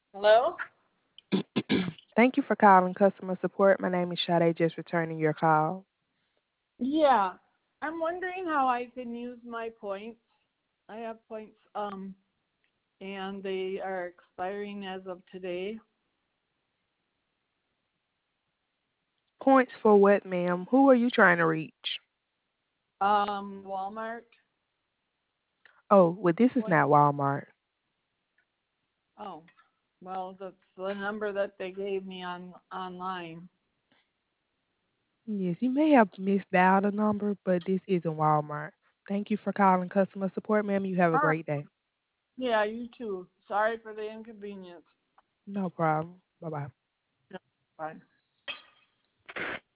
Hello? Thank you for calling customer support. My name is Sade, just returning your call. Yeah. I'm wondering how I can use my points. I have points, and they are expiring as of today. Points for what, ma'am? Who are you trying to reach? Walmart Oh, well, this is point. not Walmart. Oh, well, that's the number that they gave me on online. Yes, you may have misdialed a number, but this isn't Walmart. Thank you for calling customer support, ma'am. You have a All right. great day. Yeah, you too. Sorry for the inconvenience. No problem. Bye bye. Yeah, bye.